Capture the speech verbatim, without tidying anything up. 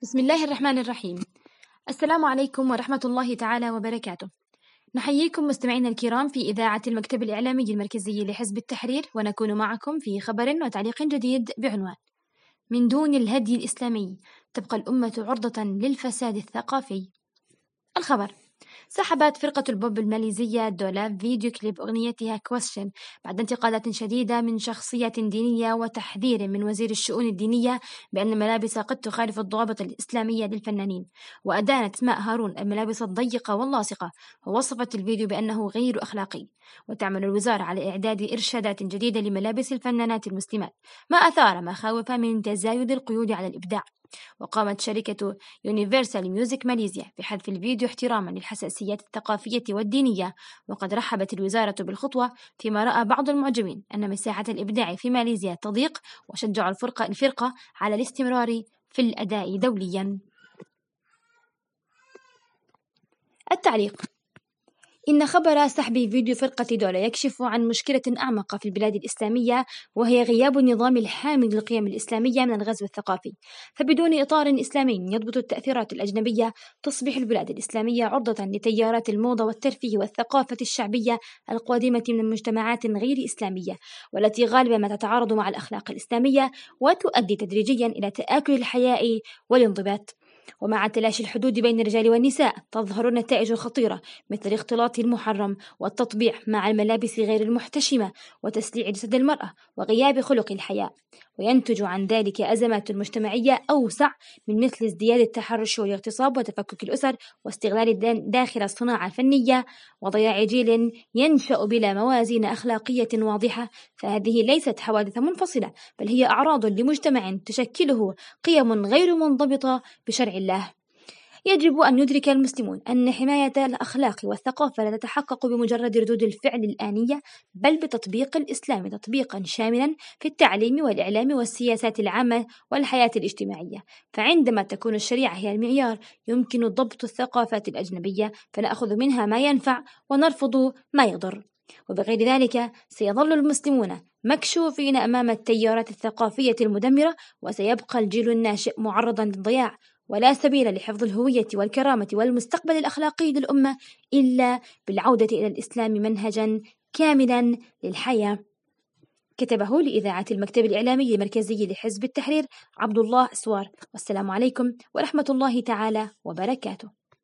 بسم الله الرحمن الرحيم. السلام عليكم ورحمة الله تعالى وبركاته. نحييكم مستمعينا الكرام في إذاعة المكتب الإعلامي المركزي لحزب التحرير، ونكون معكم في خبر وتعليق جديد بعنوان: من دون الهدي الإسلامي تبقى الأمة عرضة للفساد الثقافي. الخبر: سحبت فرقة البوب الماليزية دولاف فيديو كليب أغنيتها كويستشن بعد انتقادات شديدة من شخصية دينية وتحذير من وزير الشؤون الدينية بأن الملابس قد تخالف الضوابط الإسلامية للفنانين. وأدانت ماء هارون الملابس الضيقة واللاصقة، ووصفت الفيديو بأنه غير أخلاقي. وتعمل الوزارة على إعداد إرشادات جديدة لملابس الفنانات المسلمات، ما أثار مخاوف من تزايد القيود على الإبداع. وقامت شركة يونيفرسال ميوزك ماليزيا بحذف الفيديو احتراما للحساسيات الثقافية والدينية. وقد رحبت الوزارة بالخطوة، فيما رأى بعض المعجبين أن مساحة الإبداع في ماليزيا تضيق، وشجعوا الفرقة, الفرقة على الاستمرار في الأداء دوليا. التعليق: إن خبر سحب فيديو فرقة دولا يكشف عن مشكلة أعمق في البلاد الإسلامية، وهي غياب النظام الحامي للقيم الإسلامية من الغزو الثقافي. فبدون إطار إسلامي يضبط التأثيرات الأجنبية، تصبح البلاد الإسلامية عرضة لتيارات الموضة والترفيه والثقافة الشعبية القادمة من مجتمعات غير إسلامية، والتي غالبا ما تتعارض مع الأخلاق الإسلامية، وتؤدي تدريجيا إلى تآكل الحياء والانضباط. ومع تلاشي الحدود بين الرجال والنساء تظهر النتائج الخطيرة، مثل الاختلاط المحرم والتطبيع مع الملابس غير المحتشمة وتسليع جسد المرأة وغياب خلق الحياء. وينتج عن ذلك أزمات مجتمعية أوسع، من مثل ازدياد التحرش والاغتصاب وتفكك الأسر واستغلال داخل الصناعة الفنية وضياع جيل ينشأ بلا موازين أخلاقية واضحة. فهذه ليست حوادث منفصلة، بل هي أعراض لمجتمع تشكله قيم غير منضبطة بشرع الله. يجب أن يدرك المسلمون أن حماية الأخلاق والثقافة لا تتحقق بمجرد ردود الفعل الآنية، بل بتطبيق الإسلام تطبيقا شاملا في التعليم والإعلام والسياسات العامة والحياة الاجتماعية. فعندما تكون الشريعة هي المعيار، يمكن ضبط الثقافات الأجنبية، فنأخذ منها ما ينفع ونرفض ما يضر. وبغير ذلك سيظل المسلمون مكشوفين أمام التيارات الثقافية المدمرة، وسيبقى الجيل الناشئ معرضا للضياع، ولا سبيل لحفظ الهوية والكرامة والمستقبل الأخلاقي للأمة إلا بالعودة إلى الإسلام منهجا كاملا للحياة. كتبه لإذاعة المكتب الإعلامي المركزي لحزب التحرير عبد الله سوار. والسلام عليكم ورحمة الله تعالى وبركاته.